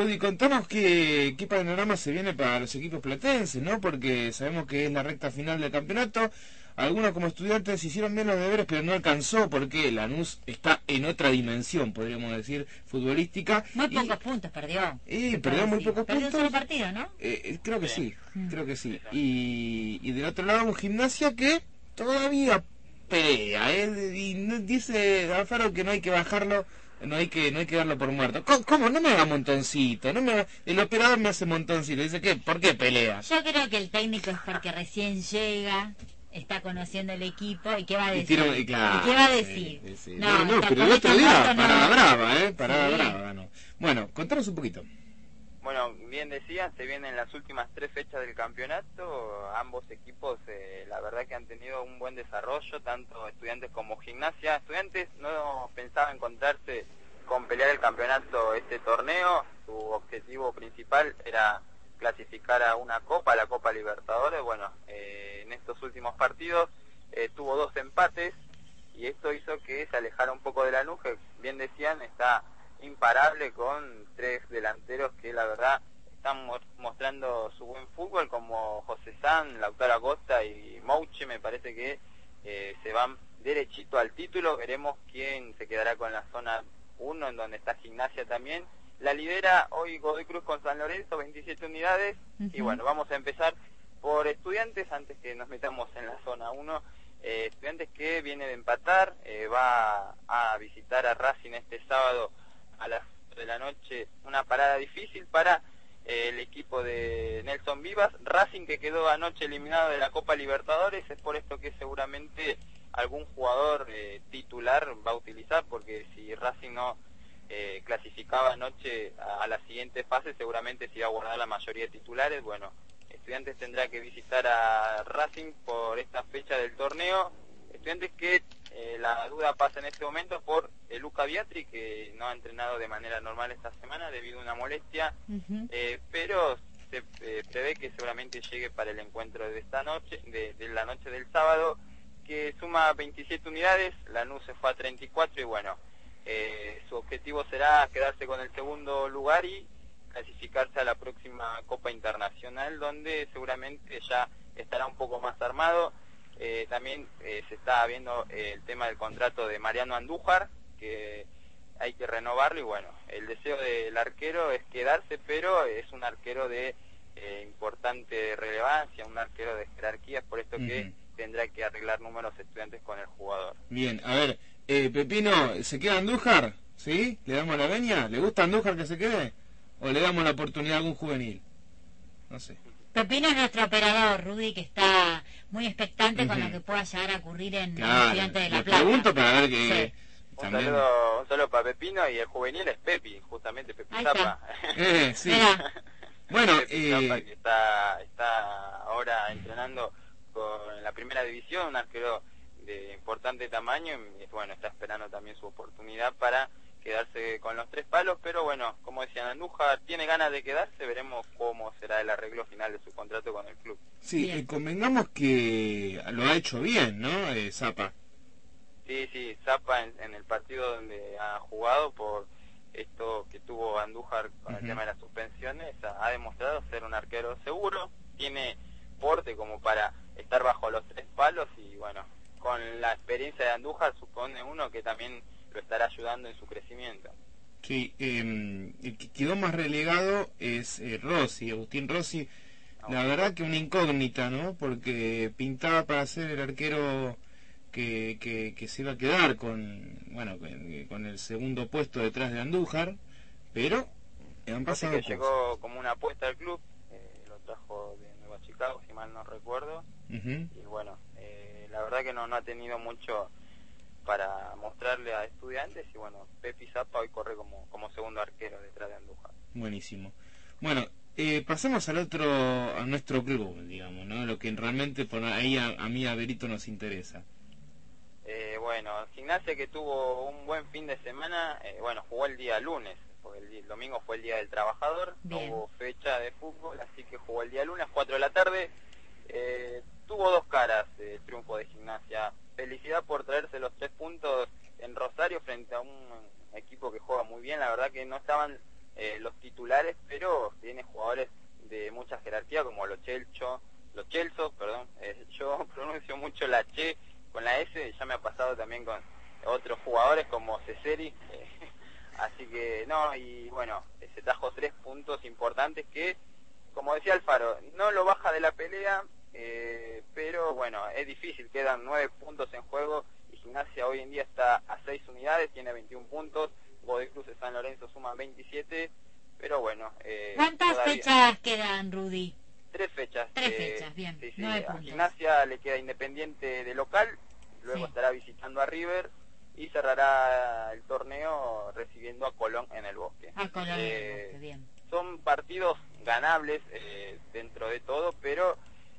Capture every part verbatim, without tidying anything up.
Rudy, contanos qué, qué panorama se viene para los equipos platenses, ¿no? Porque sabemos que es la recta final del campeonato. Algunos como estudiantes hicieron bien los deberes, pero no alcanzó porque Lanús está en otra dimensión, podríamos decir, futbolística. Muy y, pocos puntos perdió. Y perdió muy pocos perdió puntos. Perdió un solo partido, ¿no? Eh, eh, creo que sí, sí. creo que sí. Y, y del otro lado un Gimnasia que todavía pelea, ¿eh? Y no, dice Alfaro que no hay que bajarlo. No hay que no hay que darlo por muerto. ¿Cómo? cómo? No me haga montoncito. No me haga... El operador me hace montoncito. Dice, ¿qué? ¿Por qué pelea? Yo creo que el técnico es porque recién llega, está conociendo el equipo. ¿Y qué va a decir? Y, tiro, y, claro, ¿Y qué va a decir? Sí, sí. No, no, no pero el otro día, muerto, parada no. brava, ¿eh? Parada sí. brava, no. Bueno, contanos un poquito. Bueno, bien decían, se vienen las últimas tres fechas del campeonato. Ambos equipos, eh, la verdad que han tenido un buen desarrollo, tanto Estudiantes como Gimnasia. Estudiantes no pensaba encontrarse con pelear el campeonato este torneo. Su objetivo principal era clasificar a una Copa, la Copa Libertadores. Bueno, eh, en estos últimos partidos eh, tuvo dos empates y esto hizo que se alejara un poco de Lanús, que bien decían, está imparable con tres delanteros que la verdad están mostrando su buen fútbol, como José San, Lautaro Acosta y Mouche. Me parece que eh, se van derechito al título. Veremos quién se quedará con la zona uno, en donde está Gimnasia también. La lidera hoy Godoy Cruz con San Lorenzo, veintisiete unidades. Uh-huh. Y bueno, vamos a empezar por Estudiantes antes que nos metamos en la zona uno. Eh, Estudiantes que viene de empatar, eh, va a visitar a Racing este sábado a las ocho de la noche, una parada difícil para eh, el equipo de Nelson Vivas. Racing, que quedó anoche eliminado de la Copa Libertadores, es por esto que seguramente algún jugador eh, titular va a utilizar, porque si Racing no eh, clasificaba anoche a, a la siguiente fase, seguramente se iba a guardar la mayoría de titulares. Bueno, Estudiantes tendrá que visitar a Racing por esta fecha del torneo. Estudiantes que eh, la duda pasa en este momento por eh, Luca Biatri, que no ha entrenado de manera normal esta semana debido a una molestia, uh-huh. eh, pero se eh, prevé que seguramente llegue para el encuentro de esta noche, de, de la noche del sábado, que suma veintisiete unidades. Lanús se fue a treinta y cuatro y bueno, eh, su objetivo será quedarse con el segundo lugar y clasificarse a la próxima Copa Internacional, donde seguramente ya estará un poco más armado. Eh, también eh, se está viendo eh, el tema del contrato de Mariano Andújar, que hay que renovarlo, y bueno, el deseo del arquero es quedarse, pero es un arquero de eh, importante relevancia, un arquero de jerarquía, es por esto uh-huh. que tendrá que arreglar números Estudiantes con el jugador. Bien, a ver, eh, Pepino, ¿se queda Andújar? ¿Sí? ¿Le damos la veña? ¿Le gusta Andújar que se quede? ¿O le damos la oportunidad a algún juvenil? No sé. Pepino es nuestro operador, Rudy, que está muy expectante uh-huh. con lo que pueda llegar a ocurrir en claro, el Estudiante de La le Plata. Pregunto para ver que... Sí. Un, también... saludo, un saludo para Pepino, y el juvenil es Pepi, justamente Pepi Ahí Zapa. Eh, sí. Bueno, Pepi eh... Zapa, que está, está ahora entrenando con la primera división, un arquero de importante tamaño, y bueno, está esperando también su oportunidad para quedarse con los tres palos, pero bueno, como decían, Andújar tiene ganas de quedarse, veremos cómo será el arreglo final de su contrato con el club. Sí, eh, convengamos que lo ha hecho bien, ¿no, eh, Zapa? Sí, sí, Zapa en, en el partido donde ha jugado, por esto que tuvo Andújar con uh-huh. el tema de las suspensiones, ha, ha demostrado ser un arquero seguro, tiene porte como para estar bajo los tres palos, y bueno, con la experiencia de Andújar supone uno que también lo estará ayudando en su crecimiento. Sí, eh, el que quedó más relegado es eh, Rossi, Agustín Rossi. No, la verdad que una incógnita, ¿no? Porque pintaba para ser el arquero que, que, que se iba a quedar con, bueno, con, con el segundo puesto detrás de Andújar, pero han pasado Rossi que llegó como una apuesta al club, eh, lo trajo de Nueva Chicago, si mal no recuerdo, uh-huh. y bueno, eh, la verdad que no, no ha tenido mucho para mostrarle a Estudiantes, y bueno, Pepi Zapa hoy corre como, como segundo arquero detrás de Andújar. Buenísimo. Bueno, eh, pasemos al otro, a nuestro club, digamos, ¿no? Lo que realmente por ahí a, a mí a Berito nos interesa. Eh, bueno, Gimnasia, que tuvo un buen fin de semana, eh, bueno, jugó el día lunes, porque el, día, el domingo fue el Día del Trabajador, Bien. No hubo fecha de fútbol, así que jugó el día lunes, cuatro de la tarde. Eh, tuvo dos caras el triunfo de Gimnasia. Felicidad por traerse los tres puntos en Rosario frente a un equipo que juega muy bien. La verdad que no estaban eh, los titulares, pero tiene jugadores de mucha jerarquía como los Chelcho, los Chelso, perdón, eh, yo pronuncio mucho la Che con la S, ya me ha pasado también con otros jugadores como Ceseri, eh, así que no, y bueno, eh, se trajo tres puntos importantes que, como decía Alfaro, no lo baja de la pelea, eh, pero bueno, es difícil, quedan nueve puntos en juego y Gimnasia hoy en día está a seis unidades, tiene veintiún puntos, Godoy Cruz de San Lorenzo suma veintisiete, pero bueno. Eh, ¿Cuántas todavía... fechas quedan, Rudy? Tres fechas. Tres eh, fechas, bien, sí, sí, nueve a puntos. Gimnasia le queda Independiente de local, luego Sí. estará visitando a River y cerrará el torneo recibiendo a Colón en el Bosque. A Colón Eh, en el Bosque, bien. Son partidos ganables eh, dentro de todo, pero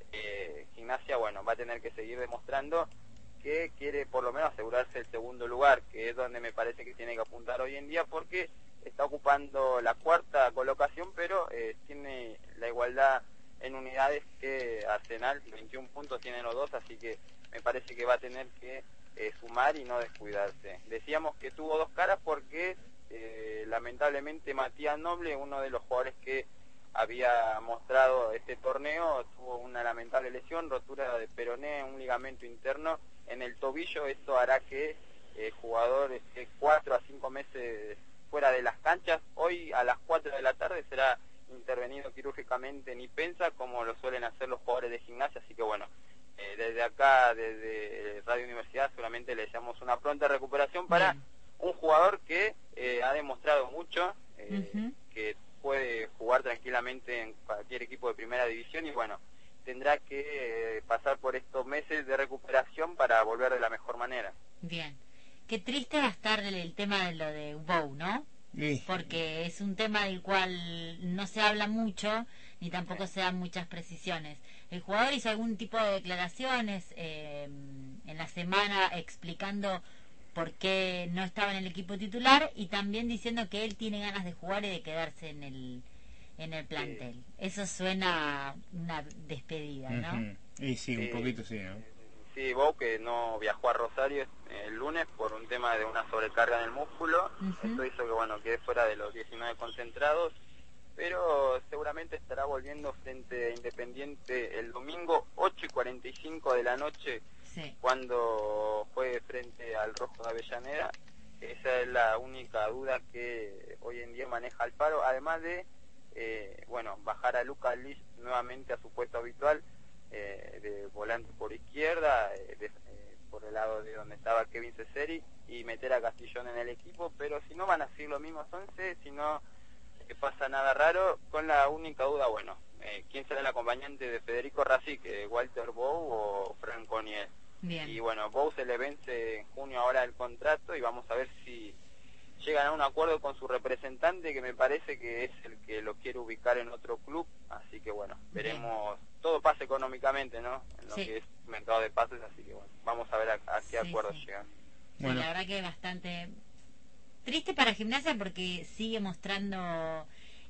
eh, Gimnasia, bueno, va a tener que seguir demostrando que quiere por lo menos asegurarse el segundo lugar, que es donde me parece que tiene que apuntar hoy en día, porque está ocupando la cuarta colocación, pero eh, tiene la igualdad en unidades que Arsenal, veintiún puntos tienen los dos, así que me parece que va a tener que eh, sumar y no descuidarse. Decíamos que tuvo dos caras porque eh, lamentablemente Matías Noble, uno de los jugadores que había mostrado este torneo, tuvo una lamentable lesión, rotura de peroné, un ligamento interno en el tobillo. Esto hará que el eh, jugador esté cuatro a cinco meses fuera de las canchas. Hoy a las cuatro de la tarde será intervenido quirúrgicamente en Ipensa, como lo suelen hacer los jugadores de Gimnasia, así que bueno, eh, desde acá, desde Radio Universidad, solamente le deseamos una pronta recuperación para Bien. un jugador que eh, ha demostrado mucho, eh, Uh-huh. que puede jugar tranquilamente en cualquier equipo de primera división y bueno, tendrá que eh, pasar por estos meses de recuperación para volver de la mejor manera. Bien. Qué triste va a estar el, el tema de lo de Bou, ¿no? Sí. Porque es un tema del cual no se habla mucho ni tampoco se dan muchas precisiones. El jugador hizo algún tipo de declaraciones eh, en la semana explicando por qué no estaba en el equipo titular y también diciendo que él tiene ganas de jugar y de quedarse en el en el plantel. Sí. Eso suena a una despedida, ¿no? Uh-huh. Y sí, un sí, poquito sí, ¿no? Sí, Bou que no viajó a Rosario el lunes por un tema de una sobrecarga en el músculo. Uh-huh. Esto hizo que bueno quede fuera de los diecinueve concentrados, pero seguramente estará volviendo frente a Independiente el domingo ocho y cuarenta y cinco de la noche, sí, cuando juegue frente al Rojo de Avellaneda. Esa es la única duda que hoy en día maneja Alfaro, además de eh, bueno bajar a Lucas Lich nuevamente a su puesto habitual, eh, de volante por izquierda, eh, de, eh, por el lado de donde estaba Kevin Ceseri, y meter a Castillón en el equipo, pero si no van a seguir los mismos once, si no eh, pasa nada raro, con la única duda, bueno, eh, ¿quién será el acompañante de Federico Racic, eh, Walter Bou o Franco Oniel? Bien. Y bueno, Bou se le vence en junio ahora el contrato y vamos a ver si llegan a un acuerdo con su representante, que me parece que es el que lo quiere ubicar en otro club, así que bueno, veremos. Bien. Todo pasa económicamente, ¿no? En lo sí. que es mercado de pases, así que bueno, vamos a ver a, a qué sí, acuerdos sí. llegan. Sí, bueno. La verdad que es bastante triste para Gimnasia porque sigue mostrando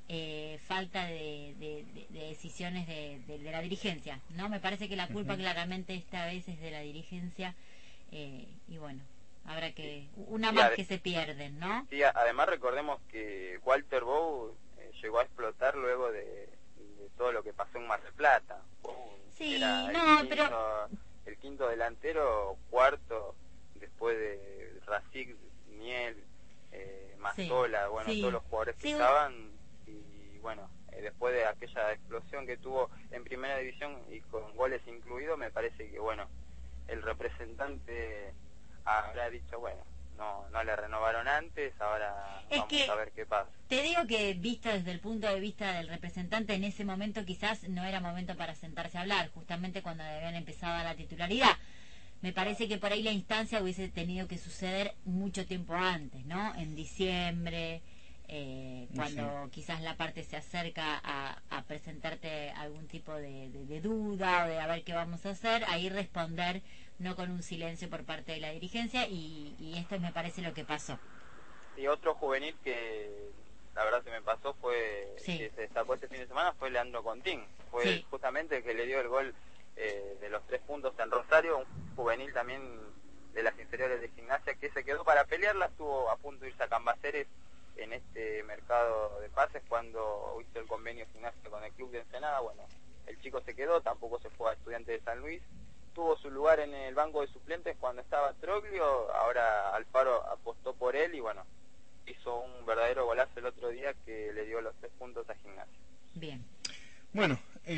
eh, falta de, de, de, de decisiones de, de, de la dirigencia, ¿no? Me parece que la culpa uh-huh. claramente esta vez es de la dirigencia, eh, y bueno, habrá que una sí, más que se pierden, ¿no? Sí, además recordemos que Walter Bou eh, llegó a explotar luego de, de todo lo que pasó en Mar del Plata. Bou sí, era no, el quinto, pero el quinto delantero, cuarto después de Racic, Miel, eh, Mazzola, sí, bueno, sí, todos los jugadores que sí, estaban, y bueno, eh, después de aquella explosión que tuvo en primera división y con goles incluidos, me parece que bueno, el representante habrá dicho, bueno, no no le renovaron antes, ahora es vamos que a ver qué pasa. Te digo que visto desde el punto de vista del representante, en ese momento quizás no era momento para sentarse a hablar, justamente cuando habían empezado la titularidad. Me parece que por ahí la instancia hubiese tenido que suceder mucho tiempo antes, ¿no? En diciembre, eh, cuando sí. quizás la parte se acerca a, a presentarte algún tipo de, de, de duda o de a ver qué vamos a hacer, ahí responder, no con un silencio por parte de la dirigencia, y, y esto me parece lo que pasó. Y otro juvenil que la verdad se me pasó fue, sí. que se destacó este fin de semana, fue Leandro Contín, fue sí. justamente el que le dio el gol eh, de los tres puntos en Rosario, un juvenil también de las inferiores de Gimnasia que se quedó para pelearla, estuvo a punto de irse a Cambaceres en este mercado de pases cuando hizo el convenio Gimnasia con el club de Ensenada. Bueno, el chico se quedó, tampoco se fue a Estudiantes de San Luis, tuvo su lugar en el banco de suplentes cuando estaba Troglio, ahora Alfaro apostó por él y bueno, hizo un verdadero golazo el otro día que le dio los tres puntos a Gimnasia. Bien. Bueno,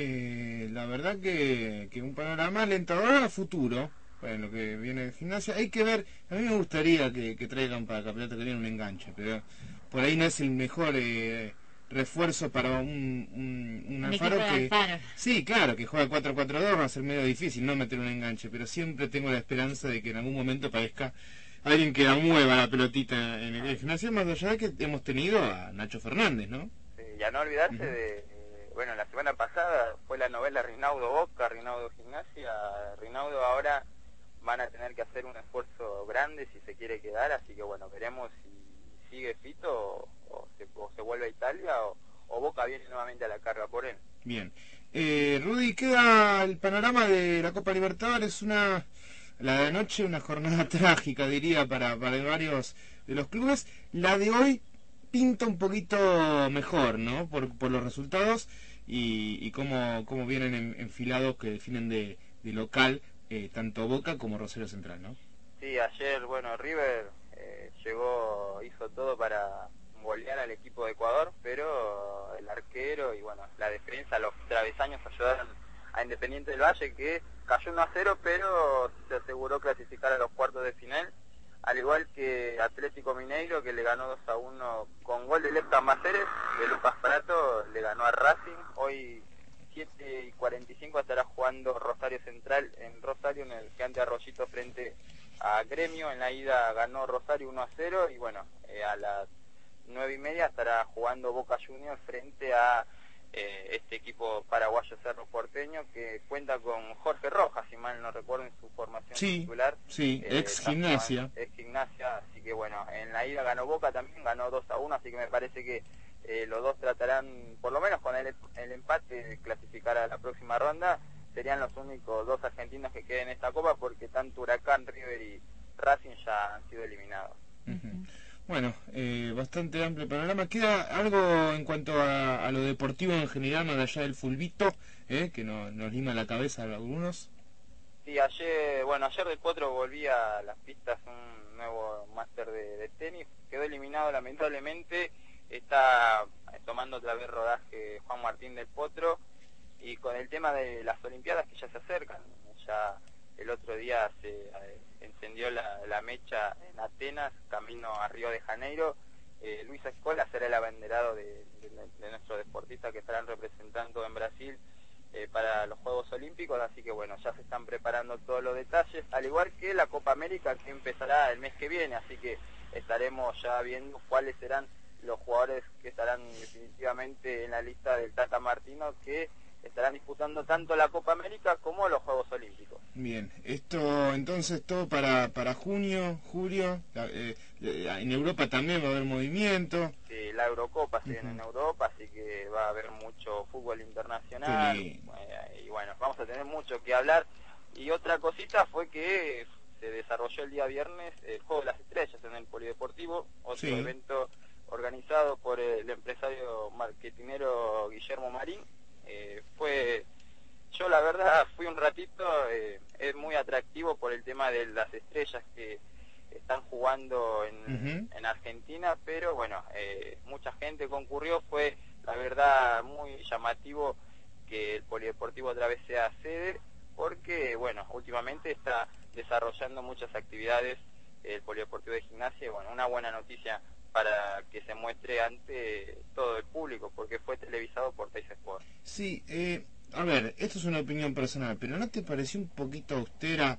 eh, la verdad que, que un panorama alentador a futuro, para lo que viene de Gimnasia. Hay que ver, a mí me gustaría que, que traigan para el campeonato que viene un enganche, pero por ahí no es el mejor eh, refuerzo para un, un, un Alfaro que... Alfaro. Sí, claro, que juega cuatro cuatro dos, va a ser medio difícil no meter un enganche, pero siempre tengo la esperanza de que en algún momento aparezca alguien que la mueva la pelotita en el Gimnasia, más allá de que hemos tenido a Nacho Fernández, ¿no? Sí, y a no olvidarse Uh-huh. de, eh, bueno, la semana pasada fue la novela Rinaudo Boca, Rinaudo Gimnasia, Rinaudo ahora van a tener que hacer un esfuerzo grande si se quiere quedar, así que bueno, veremos si sigue Fito o, o, se, o se vuelve a Italia o, o Boca viene nuevamente a la carga por él. Bien. Eh, Rudy, queda el panorama de la Copa Libertadores, una... La de anoche, una jornada trágica, diría, para, para varios de los clubes. La de hoy pinta un poquito mejor, ¿no? Por, por los resultados y, y cómo, cómo vienen en, enfilados que definen de, de local eh, tanto Boca como Rosario Central, ¿no? Sí, ayer, bueno, River eh, llegó, hizo todo para golear al equipo de Ecuador, pero el arquero y, bueno, la defensa, los travesaños ayudaron a Independiente del Valle, que cayó uno a cero, pero se aseguró clasificar a los cuartos de final, al igual que Atlético Mineiro, que le ganó dos a uno con gol de Lepta Maceres, de Lucas Prato, le ganó a Racing. Hoy siete y cuarenta y cinco estará jugando Rosario Central en Rosario, en el Gigante Arroyito frente a Gremio. En la ida ganó Rosario uno a cero y bueno, eh, a las nueve y media estará jugando Boca Juniors frente a Eh, este equipo paraguayo Cerro Porteño, que cuenta con Jorge Rojas, si mal no recuerdo, en su formación sí, titular. Sí, eh, ex Gimnasia. Ex Gimnasia, así que bueno, en la ida ganó Boca también, ganó dos a uno, así que me parece que eh, los dos tratarán, por lo menos con el, el empate, de clasificar a la próxima ronda. Serían los únicos dos argentinos que queden en esta copa, porque tanto Huracán, River y Racing ya han sido eliminados. Uh-huh. Bueno, eh, bastante amplio panorama. ¿Queda algo en cuanto a, a lo deportivo en general, más allá del fulbito, eh, que no, nos lima la cabeza a algunos? Sí, ayer, bueno, ayer del Potro volví a las pistas un nuevo máster de, de tenis, quedó eliminado lamentablemente, está tomando otra vez rodaje Juan Martín del Potro, y con el tema de las Olimpiadas que ya se acercan, ya el otro día se eh, encendió la, la mecha en Atenas, camino a Río de Janeiro. eh, Luis Escola será el abanderado de, de, de nuestros deportistas que estarán representando en Brasil eh, para los Juegos Olímpicos, así que bueno, ya se están preparando todos los detalles, al igual que la Copa América que empezará el mes que viene, así que estaremos ya viendo cuáles serán los jugadores que estarán definitivamente en la lista del Tata Martino, que estarán disputando tanto la Copa América como los Juegos Olímpicos. Bien, esto entonces todo para para junio, julio, eh, eh, en Europa también va a haber movimiento. Sí, la Eurocopa se Uh-huh. viene en Europa, así que va a haber mucho fútbol internacional, Sí. eh, y bueno, vamos a tener mucho que hablar. Y otra cosita fue que se desarrolló el día viernes el Juego de las Estrellas en el Polideportivo, otro Sí. evento organizado por el empresario marketinero Guillermo Marín. Eh, fue, yo la verdad fui un ratito, eh, es muy atractivo por el tema de las estrellas que están jugando en, Uh-huh. en Argentina, pero bueno, eh, mucha gente concurrió, fue la verdad muy llamativo que el Polideportivo otra vez sea sede, porque bueno, últimamente está desarrollando muchas actividades el Polideportivo de Gimnasia, y bueno, una buena noticia para que se muestre ante todo el público, porque fue televisado por Teis Sport. Sí, eh, a ver, esto es una opinión personal, pero ¿no te pareció un poquito austera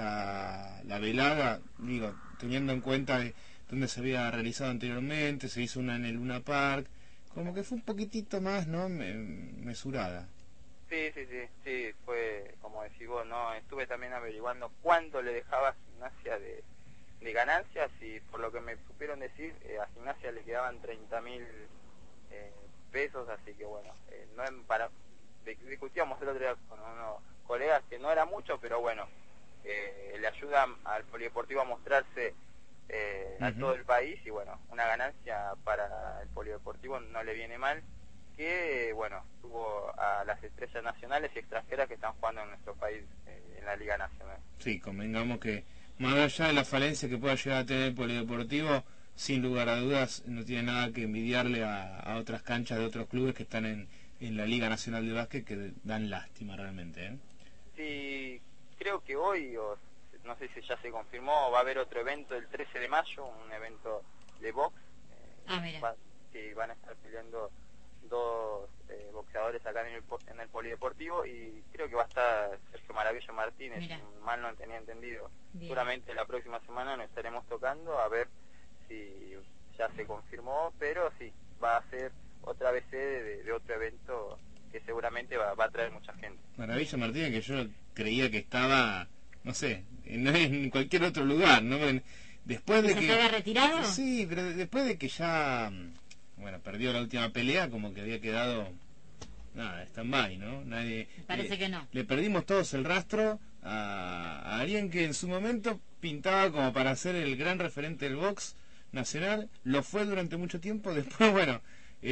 la, la velada? Digo, teniendo en cuenta de dónde se había realizado anteriormente, se hizo una en el Luna Park, como que fue un poquitito más, ¿no?, Me, mesurada. Sí, sí, sí, sí, fue como decís vos, ¿no? Estuve también averiguando cuánto le dejaba Gimnasia de, de ganancias, y por lo que me supieron decir, eh, a Gimnasia le quedaban treinta mil eh, pesos, así que bueno, eh, no es para, discutíamos el otro día con unos colegas que no era mucho, pero bueno, eh, le ayuda al Polideportivo a mostrarse eh, a uh-huh. todo el país, y bueno, una ganancia para el polideportivo no le viene mal, que bueno, tuvo a las estrellas nacionales y extranjeras que están jugando en nuestro país eh, en la Liga Nacional. Sí, convengamos que más allá de la falencia que pueda llegar a tener el polideportivo, sin lugar a dudas no tiene nada que envidiarle a, a otras canchas de otros clubes que están en, en la Liga Nacional de Básquet, que dan lástima realmente, ¿eh? Sí, creo que hoy, o no sé si ya se confirmó, va a haber otro evento el trece de mayo, un evento de box. Eh, ah, mira. Va, sí, van a estar peleando dos eh, boxeadores acá en el, en el polideportivo, y creo que va a estar Sergio Maravillo Martínez, Mira. si mal no tenía entendido. Bien. Seguramente la próxima semana nos estaremos tocando a ver si ya se confirmó, pero sí, va a ser otra vez sede de, de otro evento que seguramente va, va a traer mucha gente. Maravilla Martínez, que yo creía que estaba, no sé, en, en cualquier otro lugar, ¿no? Después de ¿Se que se había retirado? Sí, pero después de que ya, bueno, perdió la última pelea, como que había quedado, nada, stand-by, ¿no? Nadie, Parece le, que no. Le perdimos todos el rastro a, a alguien que en su momento pintaba como para ser el gran referente del box nacional, lo fue durante mucho tiempo, después, bueno,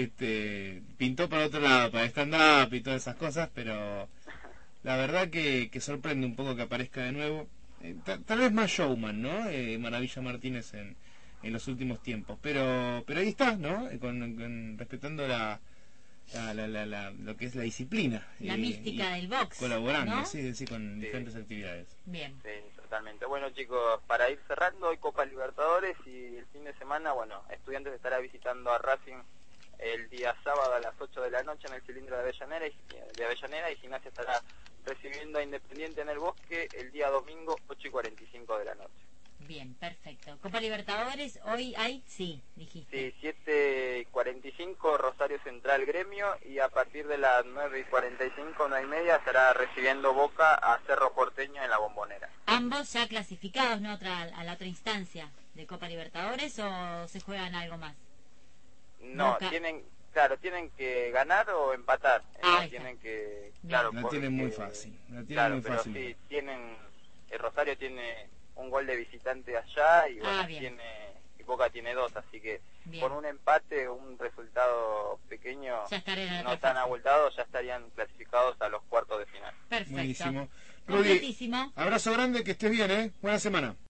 este pintó para otro lado, para stand-up y todas esas cosas, pero la verdad que, que sorprende un poco que aparezca de nuevo. Eh, tal, tal vez más showman, ¿no? Eh, Maravilla Martínez en, en los últimos tiempos, pero pero ahí está, ¿no? Eh, con, con respetando la, la, la, la, la lo que es la disciplina, la eh, mística del box, colaborando, ¿no? sí, sí, con Sí. diferentes actividades. Bien. Sí, totalmente. Bueno, chicos, para ir cerrando, hoy Copa Libertadores, y el fin de semana, bueno, Estudiantes estará visitando a Racing el día sábado a las ocho de la noche en el cilindro de Avellaneda, y, de Avellaneda, y Gimnasia estará recibiendo a Independiente en el Bosque el día domingo ocho y cuarenta y cinco de la noche. Bien, perfecto. Copa Libertadores, hoy hay, sí, dijiste. Sí, siete y cuarenta y cinco Rosario Central Gremio, y a partir de las nueve y cuarenta y cinco, nueve y media, estará recibiendo Boca a Cerro Porteño en la Bombonera. Ambos ya clasificados, ¿no? Otra, a la otra instancia de Copa Libertadores, ¿o se juegan algo más? No, Boca. tienen, claro, tienen que ganar o empatar. Eh, Ah, no está. tienen que, Bien. claro, La porque- tienen muy fácil, la tienen claro, muy pero fácil. sí, tienen, el Rosario tiene un gol de visitante allá, y bueno, Ah, bien. tiene, y Boca tiene dos, así que Bien. con un empate, un resultado pequeño, Ya estaré en la no otra tan fase. abultado, ya estarían clasificados a los cuartos de final. Perfecto. Buenísimo. Rudy, Completísimo. abrazo grande, que estés bien, ¿eh? Buena semana.